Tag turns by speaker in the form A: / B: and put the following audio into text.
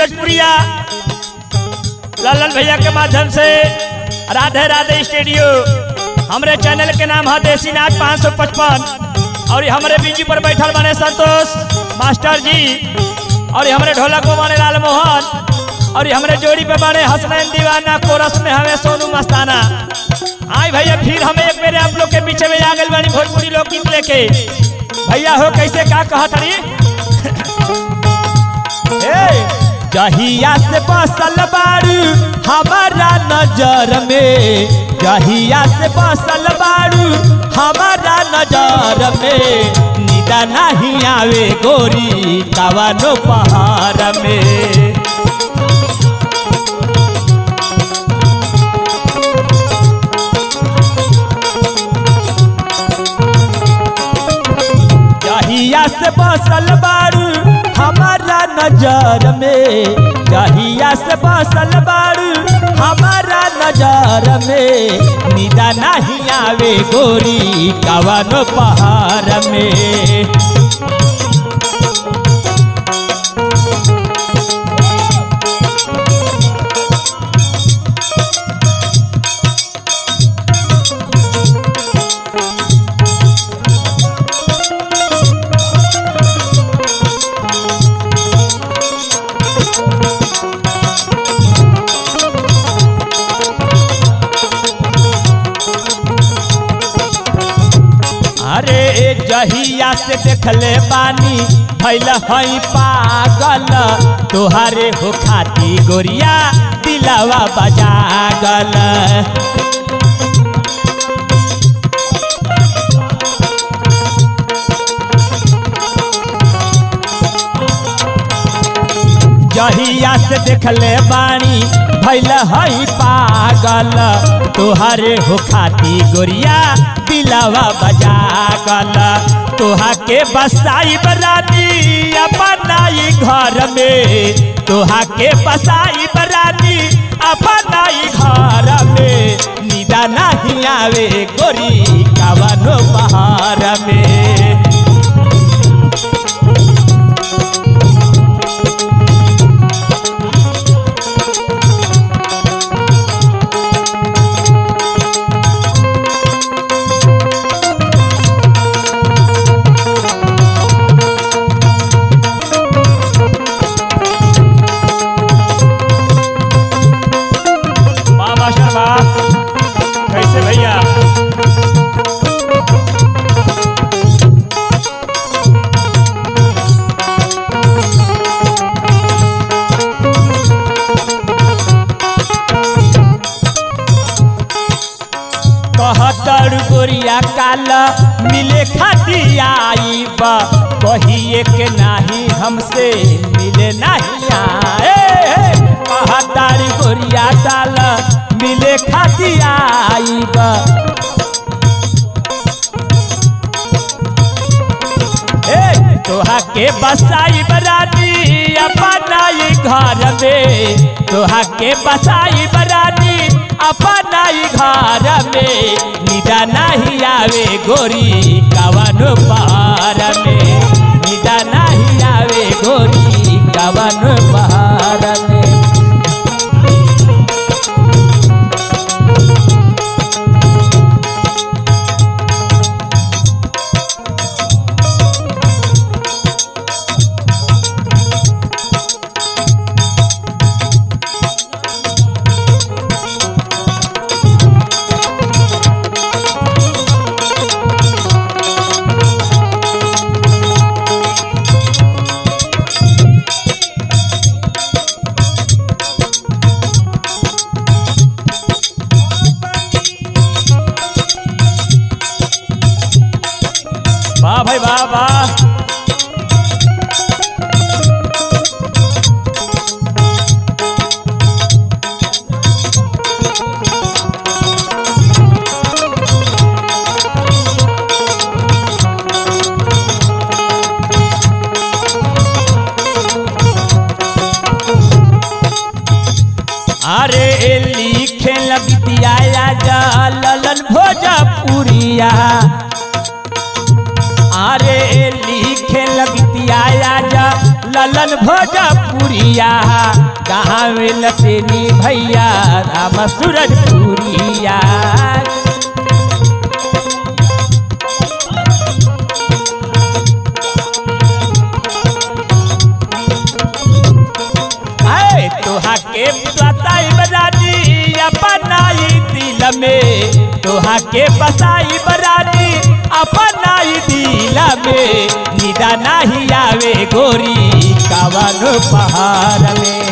A: भोजपुरिया ललन भैया के माध्यम से राधे राधे स्टूडियो हमारे चैनल के नाम है देसी नाच 555 और हमारे बीजी पर बैठल बने संतोष मास्टर जी और हमारे ढोलक को बने लाल मोहन और हमारे जोड़ी पे बने हसनैन दीवाना कोरस में हमें सोनू मस्ताना। आई भैया फिर हमें एक मेरे आप लोग के पीछे में आ गए बनी भोजपुरी लोकगीत लेके भैया हो कैसे क्या कहा तड़ी
B: जहिया से बसल बारू हमारा नजर में, जहिया से बसल बारू हमारा नजर में, निदा नहीं आवे गोरी कवनो पहाड़ में। जहिया से बसल बारू हमारा नजर में, जहिया से बसल बारू हमारा नजर में, निदा नहीं आवे गोरी कवनो पहाड़ में। अरे जहिया से देखले बानी भइल हई पागल, तोहारे हो खाती गोरिया दिलवा बजागल। जहिया से देखले बानी भइल हई पागल, तोहारे हो खाती गोरिया दिलवा बजागल। तोहा के बसाई बरानी अपनाई घर में, तोहा के बसाई बरानी अपनाई घर में, निदा नहीं आवे गोरी कवनो पहाड़ में।
A: कैसे भैया
B: कहतर गोरिया काल मिले खाती आई बा, कहिए के नहीं हमसे मिले नहीं आए। कहतर गोरिया काल मिले खाती आई बा, तोहा के बसाई बरानी अपनाई घर में, तोहा के बसाई बरानी अपनाई घर में, निदा नहीं आवे गोरी कवनो पहाड़ में, निदा नहीं आवे गोरी कवनो पहाड़ में।
A: वाह भाई वाह वाह।
B: अरे लिखे लबिया ललन भोजपुरिया, अरे ललन भोजपुरिया कहाँ में लतेनी भैया राम सूरजपुरिया। तोहा के बसाई बरानी अपनाई दिल में, तोहा के बसाई बरानी अपनाई दिल में, निदा नहीं आवे गोरी कवन पहाड़ में।